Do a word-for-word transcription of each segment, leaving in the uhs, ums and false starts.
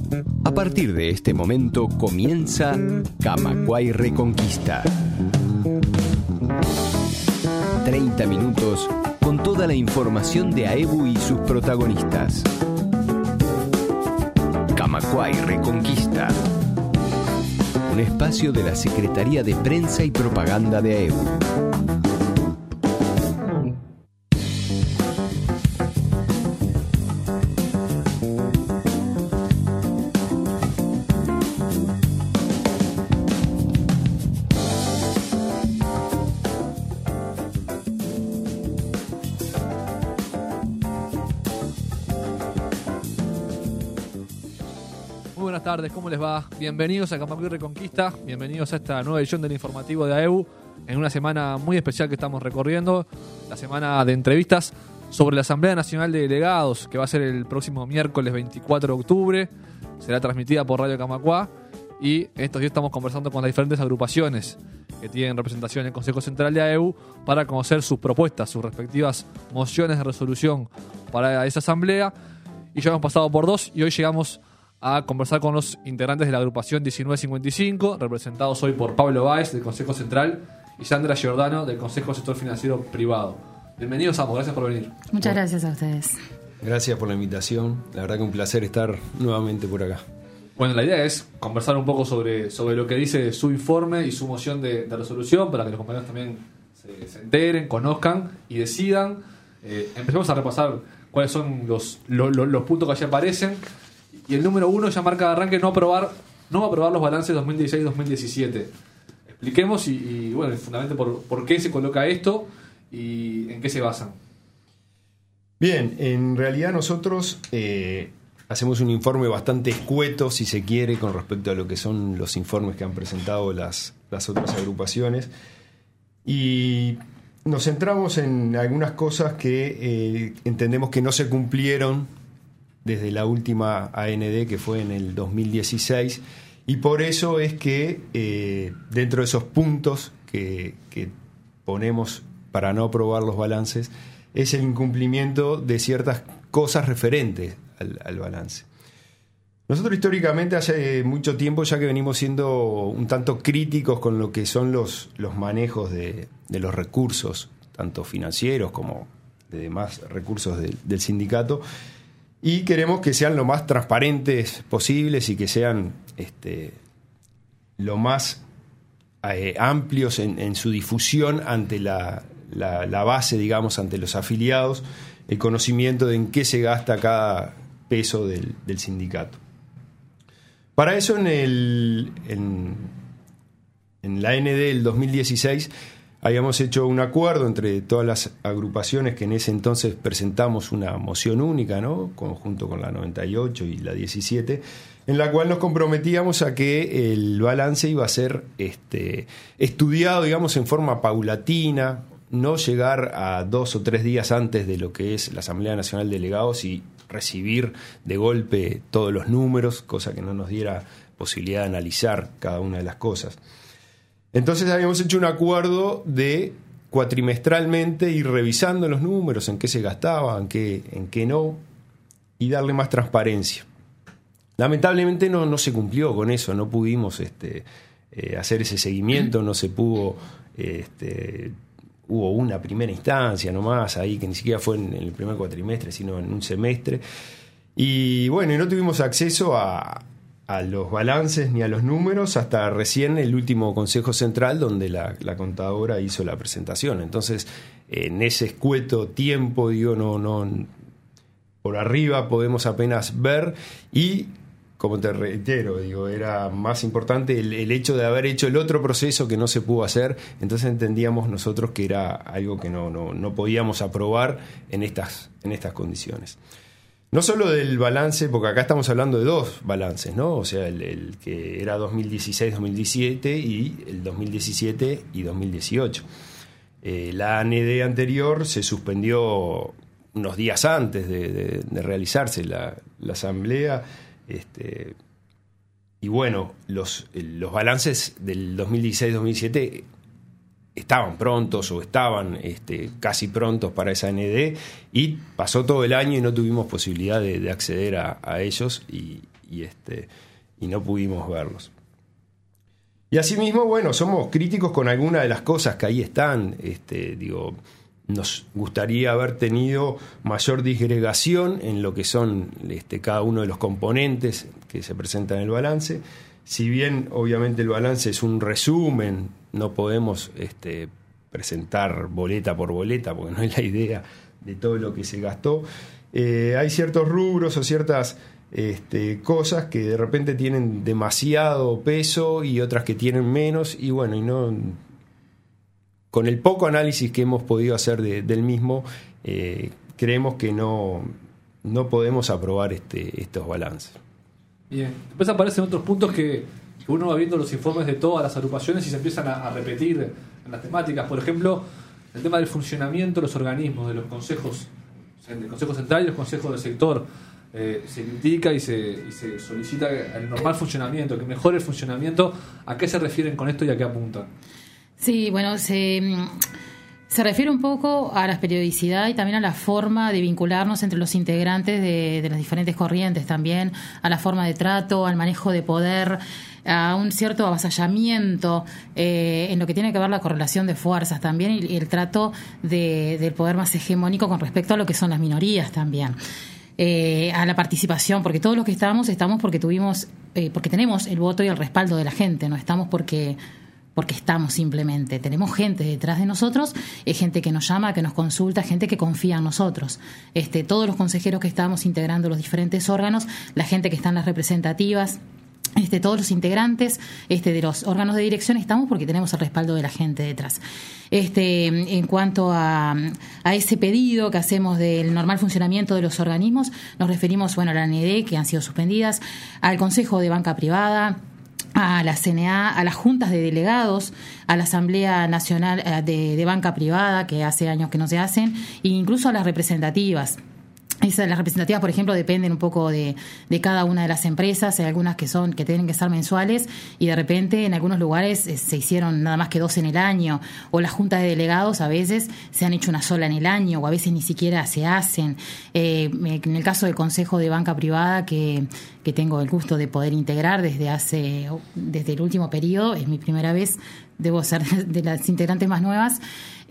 A partir de este momento comienza Camacuay Reconquista. treinta minutos con toda la información de AEBU y sus protagonistas. Camacuay Reconquista. Un espacio de la Secretaría de Prensa y Propaganda de AEBU. Buenas tardes, ¿cómo les va? Bienvenidos a Camacuay Reconquista, bienvenidos a esta nueva edición del informativo de AEBU en una semana muy especial que estamos recorriendo, la semana de entrevistas sobre la Asamblea Nacional de Delegados, que va a ser el próximo miércoles veinticuatro de octubre, será transmitida por Radio Camacuá, y estos días estamos conversando con las diferentes agrupaciones que tienen representación en el Consejo Central de AEBU para conocer sus propuestas, sus respectivas mociones de resolución para esa asamblea, y ya hemos pasado por dos y hoy llegamos a conversar con los integrantes de la agrupación diecinueve cincuenta y cinco, representados hoy por Pablo Báez, del Consejo Central, y Sandra Giordano, del Consejo Sector Financiero Privado. Bienvenidos ambos, gracias por venir. Muchas gracias a ustedes. Gracias por la invitación, la verdad que un placer estar nuevamente por acá. Bueno, la idea es conversar un poco sobre, sobre lo que dice su informe y su moción de, de resolución, para que los compañeros también se, se enteren, conozcan y decidan. Eh, empecemos a repasar cuáles son los, los, los, los puntos que allí aparecen. Y el número uno ya marca de arranque no aprobar, no aprobar los balances dos mil dieciséis dos mil diecisiete. Expliquemos y, y bueno, fundamentalmente por, por qué se coloca esto y en qué se basan. Bien, en realidad nosotros eh, hacemos un informe bastante escueto, si se quiere, con respecto a lo que son los informes que han presentado las, las otras agrupaciones. Y nos centramos en algunas cosas que eh, entendemos que no se cumplieron desde la última A N D, que fue en el dos mil dieciséis, y por eso es que eh, dentro de esos puntos que, que ponemos para no aprobar los balances es el incumplimiento de ciertas cosas referentes al, al balance. Nosotros históricamente hace mucho tiempo ya que venimos siendo un tanto críticos con lo que son los, los manejos de, de los recursos, tanto financieros como de demás recursos de, del sindicato, y queremos que sean lo más transparentes posibles y que sean este, lo más eh, amplios en, en su difusión ante la, la, la base, digamos, ante los afiliados, el conocimiento de en qué se gasta cada peso del, del sindicato. Para eso en, el, en, en la A N D del dos mil dieciséis habíamos hecho un acuerdo entre todas las agrupaciones que en ese entonces presentamos una moción única, ¿no?, conjunto con la noventa y ocho y la diecisiete, en la cual nos comprometíamos a que el balance iba a ser este, estudiado, digamos, en forma paulatina, no llegar a dos o tres días antes de lo que es la Asamblea Nacional de Delegados y recibir de golpe todos los números, cosa que no nos diera posibilidad de analizar cada una de las cosas. Entonces habíamos hecho un acuerdo de cuatrimestralmente ir revisando los números, en qué se gastaba, en qué, en qué no, y darle más transparencia. Lamentablemente no, no se cumplió con eso, no pudimos este, eh, hacer ese seguimiento, no se pudo, este, hubo una primera instancia nomás ahí, que ni siquiera fue en, en el primer cuatrimestre, sino en un semestre, y bueno, y no tuvimos acceso a... a los balances ni a los números hasta recién el último Consejo Central, donde la, la contadora hizo la presentación. Entonces, en ese escueto tiempo, digo, no, no, por arriba podemos apenas ver, y como te reitero, digo, era más importante el, el hecho de haber hecho el otro proceso que no se pudo hacer. Entonces entendíamos nosotros que era algo que no, no, no podíamos aprobar en estas, en estas condiciones. No solo del balance, porque acá estamos hablando de dos balances, ¿no? O sea, el, el que era dos mil dieciséis dos mil diecisiete y el dos mil diecisiete y dos mil dieciocho. Eh, la A N D anterior se suspendió unos días antes de, de, de realizarse la, la asamblea. Este, y bueno, los, los balances del dos mil dieciséis dos mil diecisiete estaban prontos o estaban este, casi prontos para esa A N D, y pasó todo el año y no tuvimos posibilidad de, de acceder a, a ellos, y, y, este, y no pudimos verlos. Y asimismo, bueno, somos críticos con algunas de las cosas que ahí están. Este, digo, nos gustaría haber tenido mayor disgregación en lo que son este, cada uno de los componentes que se presentan en el balance. Si bien, obviamente, el balance es un resumen, no podemos este, presentar boleta por boleta, porque no es la idea de todo lo que se gastó. Eh, hay ciertos rubros o ciertas este, cosas que de repente tienen demasiado peso y otras que tienen menos, y bueno, y no, con el poco análisis que hemos podido hacer de, del mismo, eh, creemos que no, no podemos aprobar este, estos balances. Bien, después aparecen otros puntos que, que uno va viendo los informes de todas las agrupaciones y se empiezan a, a repetir en las temáticas. Por ejemplo, el tema del funcionamiento de los organismos, de los consejos, o sea, el Consejo Central y los consejos del sector. Eh, se critica y se, y se solicita el normal funcionamiento, que mejore el funcionamiento. ¿A qué se refieren con esto y a qué apuntan? Sí, bueno, se, se refiere un poco a la periodicidad y también a la forma de vincularnos entre los integrantes de, de las diferentes corrientes, también a la forma de trato, al manejo de poder, a un cierto avasallamiento eh, en lo que tiene que ver la correlación de fuerzas también, y, y el trato de, del poder más hegemónico con respecto a lo que son las minorías también. Eh, a la participación, porque todos los que estamos, estamos porque tuvimos, eh, porque tenemos el voto y el respaldo de la gente, no estamos porque, porque estamos simplemente. Tenemos gente detrás de nosotros, eh, gente que nos llama, que nos consulta, gente que confía en nosotros. Este, todos los consejeros que estamos integrando los diferentes órganos, la gente que está en las representativas, Este, todos los integrantes este, de los órganos de dirección estamos porque tenemos el respaldo de la gente detrás. Este, en cuanto a, a ese pedido que hacemos del normal funcionamiento de los organismos, nos referimos bueno, a la A N D, que han sido suspendidas, al Consejo de Banca Privada, a la C N A, a las juntas de delegados, a la Asamblea Nacional de, de Banca Privada, que hace años que no se hacen, e incluso a las representativas. Esas, las representativas, por ejemplo, dependen un poco de, de cada una de las empresas. Hay algunas que son que tienen que ser mensuales y de repente en algunos lugares eh, se hicieron nada más que dos en el año, o las juntas de delegados a veces se han hecho una sola en el año, o a veces ni siquiera se hacen. Eh, en el caso del Consejo de Banca Privada, que, que tengo el gusto de poder integrar desde hace desde el último periodo, es mi primera vez, debo ser de las integrantes más nuevas.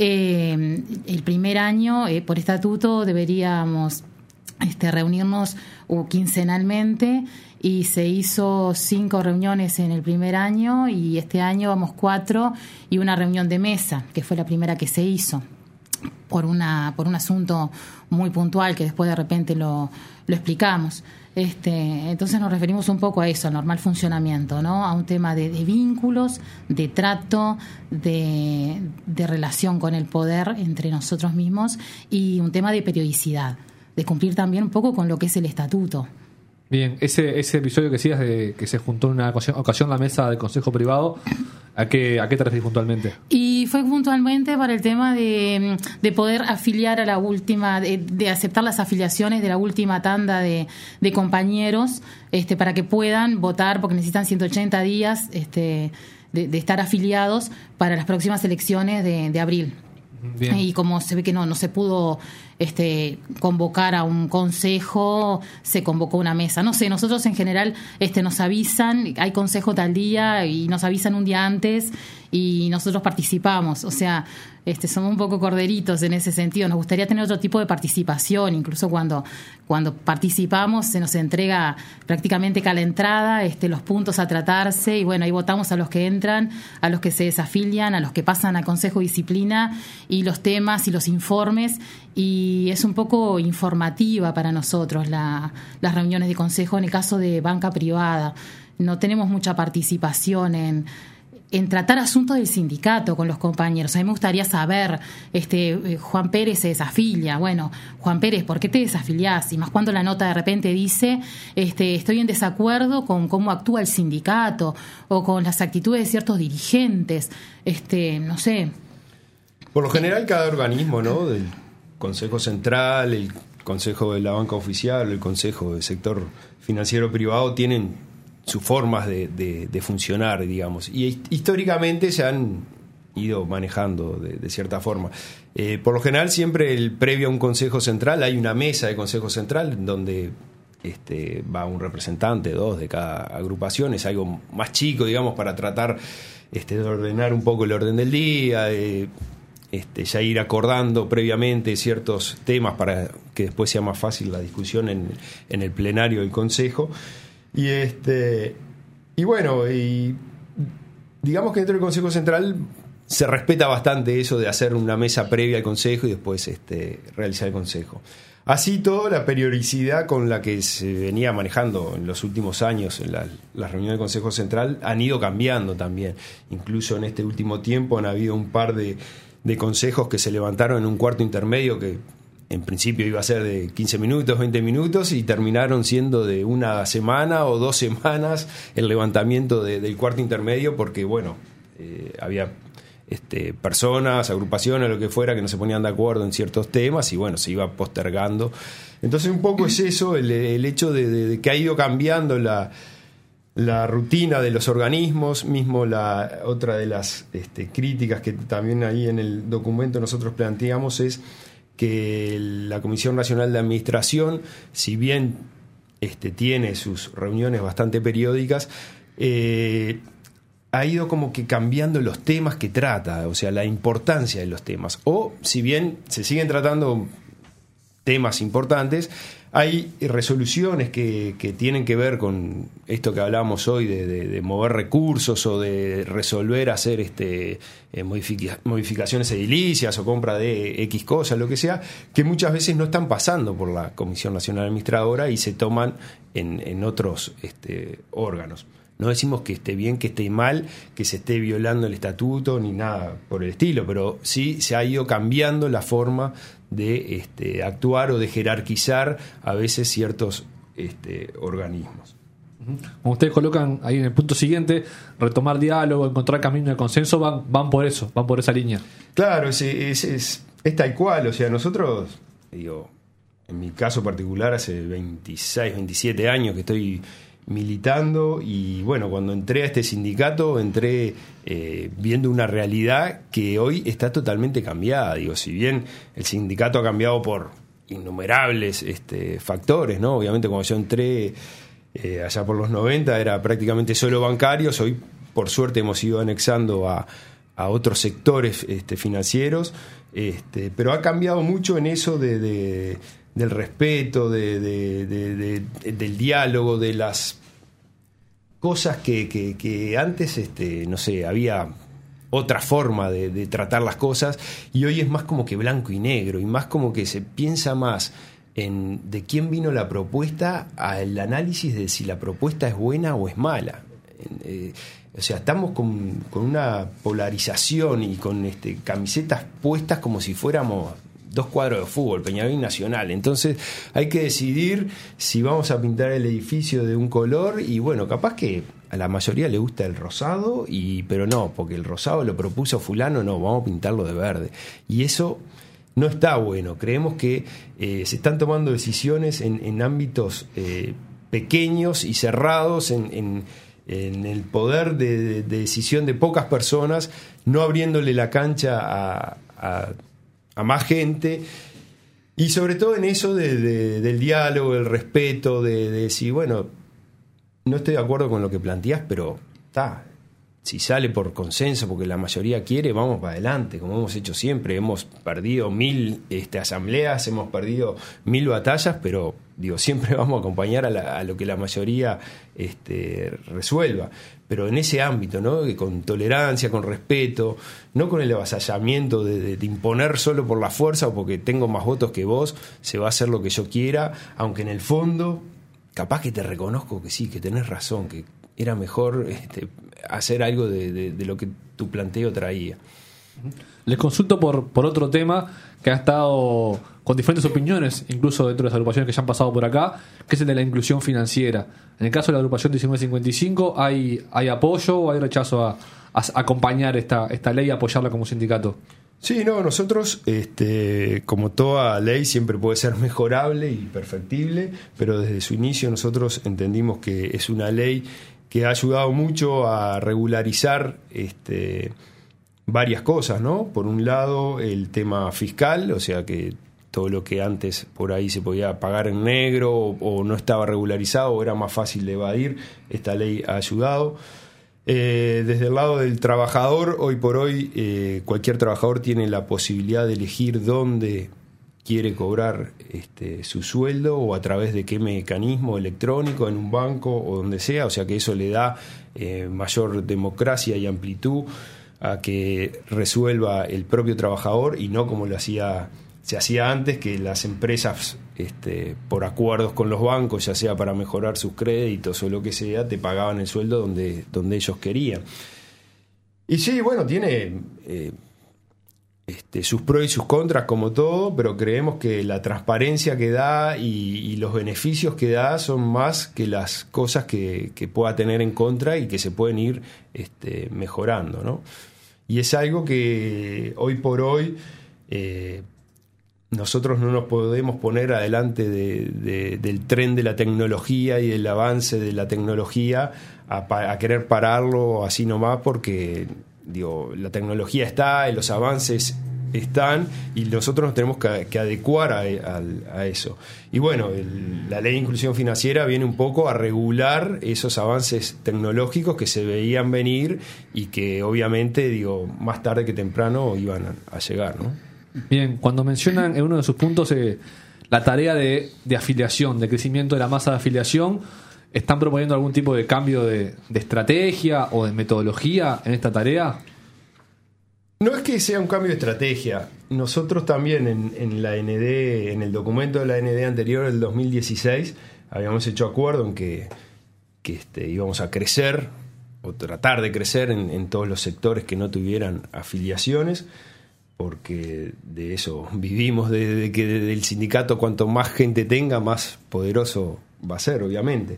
Eh, el primer año, eh, por estatuto, deberíamos Este, reunirnos uh, quincenalmente, y se hizo cinco reuniones en el primer año, y este año vamos cuatro y una reunión de mesa, que fue la primera que se hizo por una por un asunto muy puntual que después de repente lo, lo explicamos. Este, entonces nos referimos un poco a eso, al normal funcionamiento, ¿no? A un tema de, de vínculos, de trato, de, de relación con el poder entre nosotros mismos, y un tema de periodicidad, de cumplir también un poco con lo que es el estatuto. Bien, ese ese episodio que decías de que se juntó en una ocasión, ocasión la mesa del Consejo Privado, ¿a qué, a qué te refieres puntualmente? Y fue puntualmente para el tema de, de poder afiliar a la última, de, de aceptar las afiliaciones de la última tanda de, de compañeros, este, para que puedan votar, porque necesitan ciento ochenta días este, de, de estar afiliados para las próximas elecciones de, de abril. Bien. Y como se ve que no, no se pudo este, convocar a un consejo, se convocó una mesa. No sé, nosotros en general este, nos avisan, hay consejo tal día, y nos avisan un día antes y nosotros participamos. O sea, este, somos un poco corderitos en ese sentido. Nos gustaría tener otro tipo de participación. Incluso cuando, cuando participamos se nos entrega prácticamente cada entrada este, los puntos a tratarse, y bueno, ahí votamos a los que entran, a los que se desafilian, a los que pasan al Consejo de Disciplina, y los temas y los informes, y es un poco informativa para nosotros la, las reuniones de consejo. En el caso de banca privada no tenemos mucha participación en, en tratar asuntos del sindicato con los compañeros. A mí me gustaría saber, este, Juan Pérez se desafilia. Bueno, Juan Pérez, ¿por qué te desafiliás? Y más cuando la nota de repente dice, este, estoy en desacuerdo con cómo actúa el sindicato o con las actitudes de ciertos dirigentes. Este, no sé. Por lo general, cada organismo, ¿no? Del Consejo Central, el Consejo de la Banca Oficial, el Consejo del Sector Financiero Privado, tienen sus formas de, de, de funcionar, digamos, y históricamente se han ido manejando de, de cierta forma. Eh, por lo general, siempre el previo a un Consejo Central hay una mesa de Consejo Central donde este, va un representante, dos de cada agrupación, es algo más chico, digamos, para tratar este, de ordenar un poco el orden del día, eh, este, ya ir acordando previamente ciertos temas para que después sea más fácil la discusión en, en el plenario del Consejo. Y, este, y bueno, y digamos que dentro del Consejo Central se respeta bastante eso de hacer una mesa previa al Consejo y después este, realizar el Consejo. Así todo, la periodicidad con la que se venía manejando en los últimos años en la, la reunión del Consejo Central han ido cambiando también. Incluso en este último tiempo han habido un par de, de consejos que se levantaron en un cuarto intermedio que en principio iba a ser de quince minutos, veinte minutos y terminaron siendo de una semana o dos semanas el levantamiento de, del cuarto intermedio porque, bueno, eh, había... Este, personas, agrupaciones, lo que fuera, que no se ponían de acuerdo en ciertos temas y bueno, se iba postergando. Entonces un poco es eso, el, el hecho de, de, de que ha ido cambiando la, la rutina de los organismos, mismo la otra de las este, críticas que también ahí en el documento nosotros planteamos es que la Comisión Nacional de Administración, si bien este, tiene sus reuniones bastante periódicas, eh, ha ido como que cambiando los temas que trata, o sea, la importancia de los temas. O, si bien se siguen tratando temas importantes, hay resoluciones que, que tienen que ver con esto que hablábamos hoy de, de, de mover recursos o de resolver, hacer este, eh, modific- modificaciones edilicias o compra de X cosas, lo que sea, que muchas veces no están pasando por la Comisión Nacional Administradora y se toman en, en otros este, órganos. No decimos que esté bien, que esté mal, que se esté violando el estatuto, ni nada por el estilo, pero sí se ha ido cambiando la forma de este, actuar o de jerarquizar a veces ciertos este, organismos. Como ustedes colocan ahí en el punto siguiente, retomar diálogo, encontrar camino de consenso, van, van por eso, van por esa línea. Claro, es, es, es, es tal cual, o sea, nosotros, digo, en mi caso particular, hace veintiséis, veintisiete años que estoy militando y bueno, cuando entré a este sindicato entré eh, viendo una realidad que hoy está totalmente cambiada. Digo, si bien el sindicato ha cambiado por innumerables este, factores, ¿no? Obviamente cuando yo entré eh, allá por los noventa era prácticamente solo bancarios, hoy por suerte hemos ido anexando a, a otros sectores este, financieros, este, pero ha cambiado mucho en eso de, de del respeto, de, de, de, de, de, del diálogo, de las cosas que, que, que antes, este, no sé, había otra forma de, de tratar las cosas y hoy es más como que blanco y negro y más como que se piensa más en de quién vino la propuesta al análisis de si la propuesta es buena o es mala. Eh, o sea, estamos con, con una polarización y con este, camisetas puestas como si fuéramos dos cuadros de fútbol, Peñarol y Nacional. Entonces hay que decidir si vamos a pintar el edificio de un color y bueno, capaz que a la mayoría le gusta el rosado, y pero no, porque el rosado lo propuso fulano, no, vamos a pintarlo de verde. Y eso no está bueno. Creemos que eh, se están tomando decisiones en, en ámbitos eh, pequeños y cerrados, en, en, en el poder de, de, de decisión de pocas personas, no abriéndole la cancha a, a a más gente, y sobre todo en eso de, de, del diálogo, del respeto, de, de decir, bueno, no estoy de acuerdo con lo que planteás, pero está, si sale por consenso, porque la mayoría quiere, vamos para adelante, como hemos hecho siempre. Hemos perdido mil este, asambleas, hemos perdido mil batallas, pero digo, siempre vamos a acompañar a, la, a lo que la mayoría este, resuelva. Pero en ese ámbito, ¿no? Con tolerancia, con respeto, no con el avasallamiento de, de, de imponer solo por la fuerza o porque tengo más votos que vos, se va a hacer lo que yo quiera, aunque en el fondo, capaz que te reconozco que sí, que tenés razón, que era mejor este, hacer algo de, de, de lo que tu planteo traía. Les consulto por, por otro tema que ha estado con diferentes opiniones, incluso dentro de las agrupaciones que ya han pasado por acá, que es el de la inclusión financiera. En el caso de la agrupación diecinueve cincuenta y cinco, ¿hay, hay apoyo o hay rechazo a, a acompañar esta, esta ley y apoyarla como sindicato? Sí, no, nosotros, este, como toda ley, siempre puede ser mejorable y perfectible, pero desde su inicio nosotros entendimos que es una ley que ha ayudado mucho a regularizar este, varias cosas, ¿no? Por un lado, el tema fiscal, o sea que todo lo que antes por ahí se podía pagar en negro o, o no estaba regularizado o era más fácil de evadir, esta ley ha ayudado. Eh, desde el lado del trabajador, hoy por hoy eh, cualquier trabajador tiene la posibilidad de elegir dónde quiere cobrar este, su sueldo o a través de qué mecanismo electrónico, en un banco o donde sea, o sea que eso le da eh, mayor democracia y amplitud a que resuelva el propio trabajador y no como lo hacía se hacía antes, que las empresas este, por acuerdos con los bancos, ya sea para mejorar sus créditos o lo que sea, te pagaban el sueldo donde, donde ellos querían. Y sí, bueno, tiene eh, este, sus pros y sus contras como todo, pero creemos que la transparencia que da y, y los beneficios que da son más que las cosas que, que pueda tener en contra y que se pueden ir este, mejorando, ¿no? Y es algo que hoy por hoy eh, nosotros no nos podemos poner adelante de, de, del tren de la tecnología y del avance de la tecnología a, a querer pararlo así nomás, porque digo, la tecnología está y los avances están y nosotros nos tenemos que, que adecuar a, a, a eso. Y bueno, el, la ley de inclusión financiera viene un poco a regular esos avances tecnológicos que se veían venir y que obviamente, digo, más tarde que temprano iban a, a llegar, ¿no? Bien, cuando mencionan en uno de sus puntos eh, la tarea de, de afiliación, de crecimiento de la masa de afiliación, ¿están proponiendo algún tipo de cambio de, de estrategia o de metodología en esta tarea? No es que sea un cambio de estrategia. Nosotros también en, en la N D, en el documento de la N D anterior, del dos mil dieciséis, habíamos hecho acuerdo en que, que este, íbamos a crecer o tratar de crecer en, en todos los sectores que no tuvieran afiliaciones, porque de eso vivimos, de, de que del sindicato cuanto más gente tenga, más poderoso va a ser, obviamente.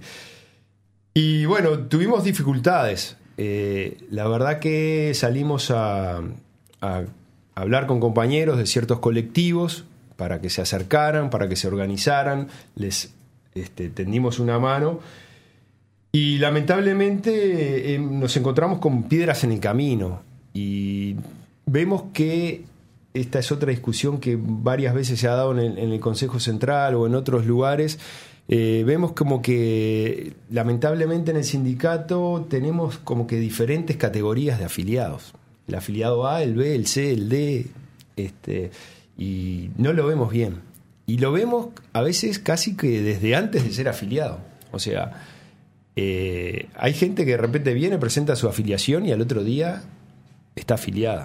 Y bueno, tuvimos dificultades. Eh, la verdad que salimos a, a hablar con compañeros de ciertos colectivos para que se acercaran, para que se organizaran, les este, tendimos una mano y lamentablemente eh, nos encontramos con piedras en el camino y vemos que esta es otra discusión que varias veces se ha dado en el, en el Consejo Central o en otros lugares. Eh, vemos como que lamentablemente en el sindicato tenemos como que diferentes categorías de afiliados. El afiliado A, el B, el C, el D, este, y no lo vemos bien. Y lo vemos a veces casi que desde antes de ser afiliado. O sea, eh, hay gente que de repente viene, presenta su afiliación y al otro día está afiliada.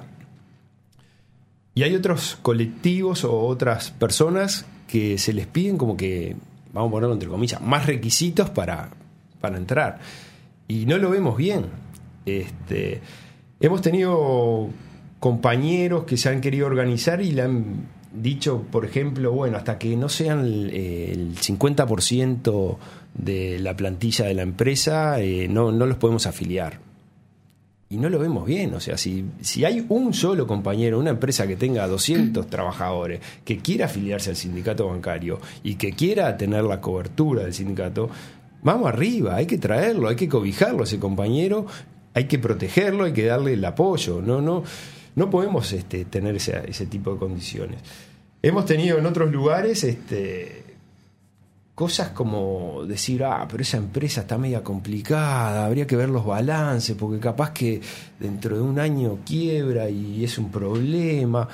Y hay otros colectivos o otras personas que se les piden como que, vamos a ponerlo entre comillas, más requisitos para, para entrar. Y no lo vemos bien. Este, hemos tenido compañeros que se han querido organizar y le han dicho, por ejemplo, bueno, hasta que no sean el, el cincuenta por ciento de la plantilla de la empresa, eh, no, no los podemos afiliar. Y no lo vemos bien, o sea, si, si hay un solo compañero, una empresa que tenga doscientos trabajadores, que quiera afiliarse al sindicato bancario y que quiera tener la cobertura del sindicato, vamos arriba, hay que traerlo, hay que cobijarlo a ese compañero, hay que protegerlo, hay que darle el apoyo, no, no, no podemos este, tener ese, ese tipo de condiciones. Hemos tenido en otros lugares este, cosas como decir, ah, pero esa empresa está media complicada, habría que ver los balances, porque capaz que dentro de un año quiebra y es un problema.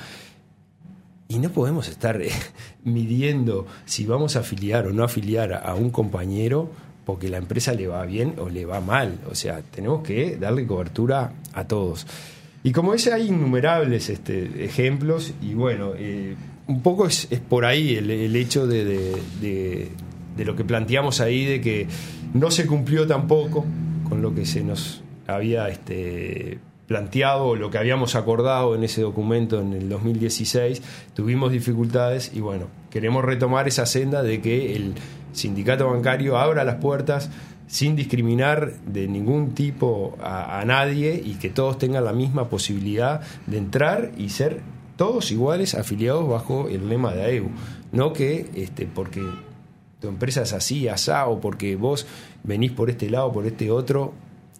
Y no podemos estar eh, midiendo si vamos a afiliar o no afiliar a, a un compañero porque la empresa le va bien o le va mal. O sea, tenemos que darle cobertura a todos. Y como ese hay innumerables este, ejemplos, y bueno, eh, un poco es, es por ahí el, el hecho de, de, de, de lo que planteamos ahí, de que no se cumplió tampoco con lo que se nos había este, planteado, o lo que habíamos acordado en ese documento en el dos mil dieciséis. Tuvimos dificultades y bueno, queremos retomar esa senda de que el sindicato bancario abra las puertas sin discriminar de ningún tipo a, a nadie, y que todos tengan la misma posibilidad de entrar y ser todos iguales, afiliados bajo el lema de A E U. No que este, porque tu empresa es así, asá, o porque vos venís por este lado, por este otro,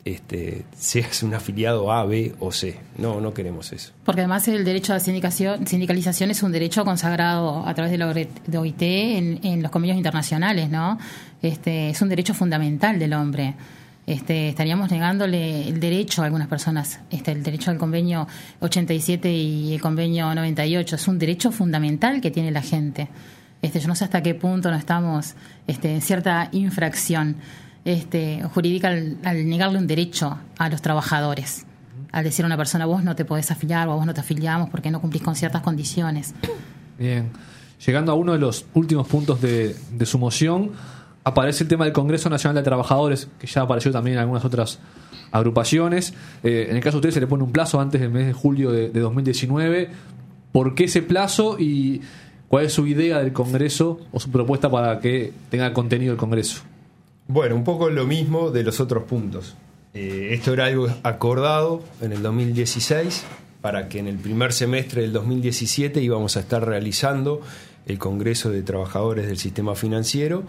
este, seas un afiliado A, B o C. No, no queremos eso. Porque además el derecho a sindicación, sindicalización es un derecho consagrado a través de la O I T en, en los convenios internacionales, ¿no? Este, es un derecho fundamental del hombre. Este, estaríamos negándole el derecho a algunas personas, este, el derecho al convenio ochenta y siete y el convenio noventa y ocho. Es un derecho fundamental que tiene la gente. Este, yo no sé hasta qué punto no estamos este, en cierta infracción este, jurídica al, al negarle un derecho a los trabajadores, al decir a una persona, vos no te podés afiliar o a vos no te afiliamos porque no cumplís con ciertas condiciones. Bien, llegando a uno de los últimos puntos de, de su moción, aparece el tema del Congreso Nacional de Trabajadores, que ya apareció también en algunas otras agrupaciones. Eh, en el caso de ustedes se le pone un plazo antes del mes de julio de, de dos mil diecinueve. ¿Por qué ese plazo y cuál es su idea del Congreso o su propuesta para que tenga contenido el Congreso? Bueno, un poco lo mismo de los otros puntos. Eh, esto era algo acordado en el dos mil dieciséis para que en el primer semestre del dos mil diecisiete íbamos a estar realizando el Congreso de Trabajadores del Sistema Financiero.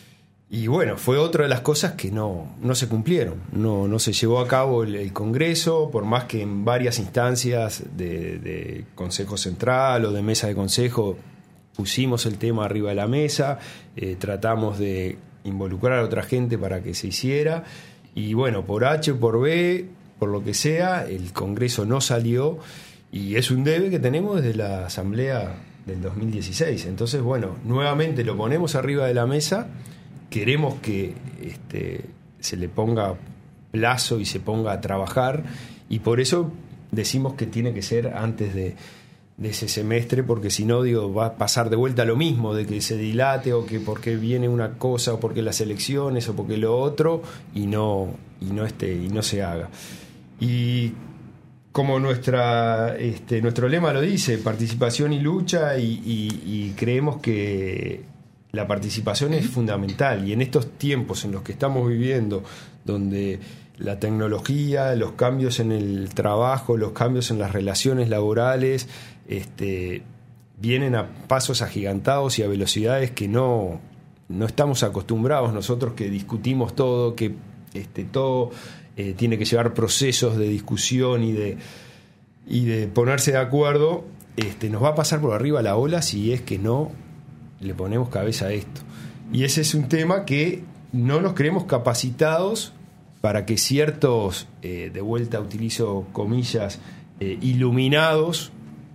Y bueno, fue otra de las cosas que no, no se cumplieron. No, no se llevó a cabo el, el Congreso, por más que en varias instancias de, de Consejo Central o de Mesa de Consejo pusimos el tema arriba de la mesa, eh, tratamos de involucrar a otra gente para que se hiciera. Y bueno, por H o por B, por lo que sea, el Congreso no salió y es un debe que tenemos desde la Asamblea del dos mil dieciséis. Entonces, bueno, nuevamente lo ponemos arriba de la mesa. Queremos que este, se le ponga plazo y se ponga a trabajar y por eso decimos que tiene que ser antes de, de ese semestre, porque si no, digo, va a pasar de vuelta lo mismo, de que se dilate o que porque viene una cosa o porque las elecciones o porque lo otro y no, y no, este, y no se haga. Y como nuestra, este, nuestro lema lo dice, participación y lucha, y, y, y creemos que la participación es fundamental y en estos tiempos en los que estamos viviendo, donde la tecnología, los cambios en el trabajo, los cambios en las relaciones laborales este, vienen a pasos agigantados y a velocidades que no, no estamos acostumbrados nosotros, que discutimos todo, que este, todo eh, tiene que llevar procesos de discusión y de, y de ponerse de acuerdo. Este, nos va a pasar por arriba la ola si es que no le ponemos cabeza a esto. Y ese es un tema que no nos creemos capacitados para que ciertos, eh, de vuelta utilizo comillas, eh, iluminados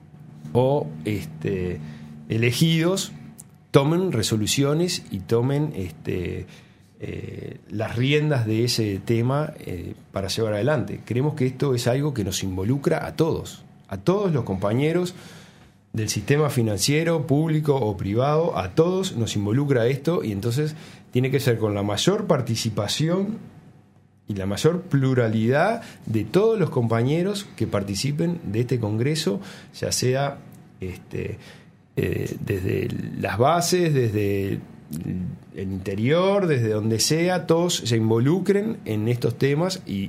o este, elegidos tomen resoluciones y tomen este, eh, las riendas de ese tema eh, para llevar adelante. Creemos que esto es algo que nos involucra a todos, a todos los compañeros del sistema financiero, público o privado, a todos nos involucra esto y entonces tiene que ser con la mayor participación y la mayor pluralidad de todos los compañeros que participen de este Congreso, ya sea este, eh, desde las bases, desde el interior, desde donde sea, todos se involucren en estos temas y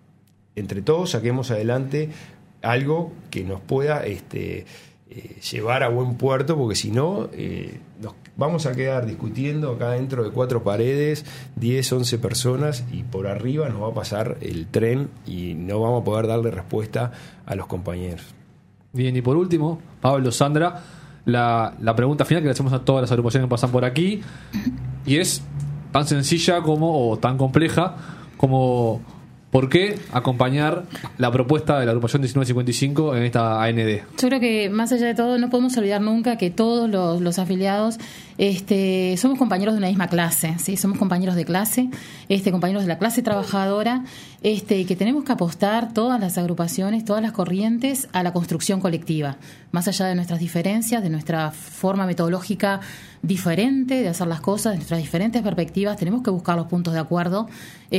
entre todos saquemos adelante algo que nos pueda este, Eh, llevar a buen puerto, porque si no eh, nos vamos a quedar discutiendo acá dentro de cuatro paredes, diez, once personas, y por arriba nos va a pasar el tren y no vamos a poder darle respuesta a los compañeros. Bien, y por último, Pablo, Sandra, la, la pregunta final que le hacemos a todas las agrupaciones que pasan por aquí, y es tan sencilla como, o tan compleja como: ¿por qué acompañar la propuesta de la agrupación diecinueve cincuenta y cinco en esta A N D? Yo creo que más allá de todo no podemos olvidar nunca que todos los, los afiliados este, somos compañeros de una misma clase, ¿sí? Somos compañeros de clase, este, compañeros de la clase trabajadora, este, que tenemos que apostar todas las agrupaciones, todas las corrientes a la construcción colectiva, más allá de nuestras diferencias, de nuestra forma metodológica diferente de hacer las cosas, de nuestras diferentes perspectivas. Tenemos que buscar los puntos de acuerdo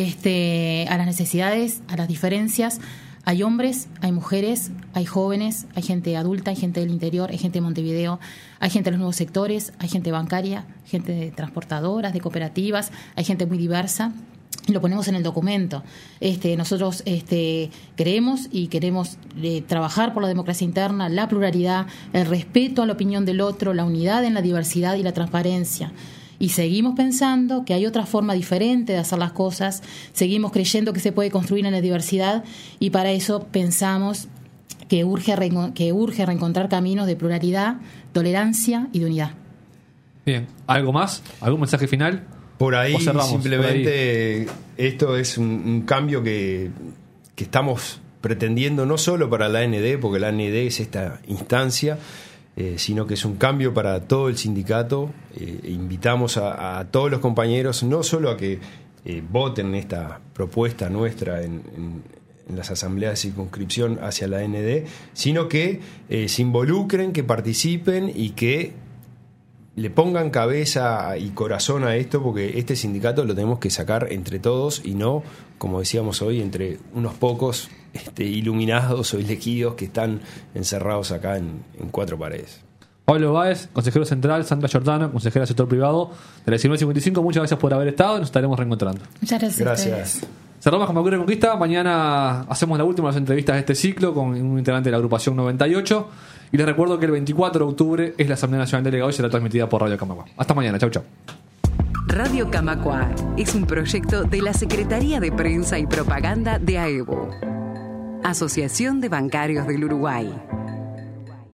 este, a las necesidades, a las diferencias. Hay hombres, hay mujeres, hay jóvenes, hay gente adulta, hay gente del interior, hay gente de Montevideo, hay gente de los nuevos sectores, hay gente bancaria, gente de transportadoras, de cooperativas, hay gente muy diversa. Lo ponemos en el documento. Este, nosotros este, creemos y queremos eh, trabajar por la democracia interna, la pluralidad, el respeto a la opinión del otro, la unidad en la diversidad y la transparencia. Y seguimos pensando que hay otra forma diferente de hacer las cosas, seguimos creyendo que se puede construir en la diversidad y para eso pensamos que urge, que urge reencontrar caminos de pluralidad, tolerancia y de unidad. Bien, ¿algo más? ¿Algún mensaje final? Por ahí cerramos, simplemente por ahí. Esto es un, un cambio que, que estamos pretendiendo no solo para la A N D, porque la A N D es esta instancia, eh, sino que es un cambio para todo el sindicato. Eh, invitamos a, a todos los compañeros no solo a que eh, voten esta propuesta nuestra en, en, en las asambleas de circunscripción hacia la A N D, sino que eh, se involucren, que participen y que le pongan cabeza y corazón a esto, porque este sindicato lo tenemos que sacar entre todos y no, como decíamos hoy, entre unos pocos este, iluminados o elegidos que están encerrados acá en, en cuatro paredes. Pablo Báez, consejero central, Sandra Giordano, consejera del sector privado de la diecinueve cincuenta y cinco, muchas gracias por haber estado y nos estaremos reencontrando. Muchas gracias. Gracias. Cerramos con Macri Reconquista. Mañana hacemos la última de las entrevistas de este ciclo con un integrante de la agrupación noventa y ocho. Y les recuerdo que el veinticuatro de octubre es la Asamblea Nacional de Delegados y será transmitida por Radio Camacua. Hasta mañana. Chau, chau. Radio Camacua es un proyecto de la Secretaría de Prensa y Propaganda de A E B U, Asociación de Bancarios del Uruguay.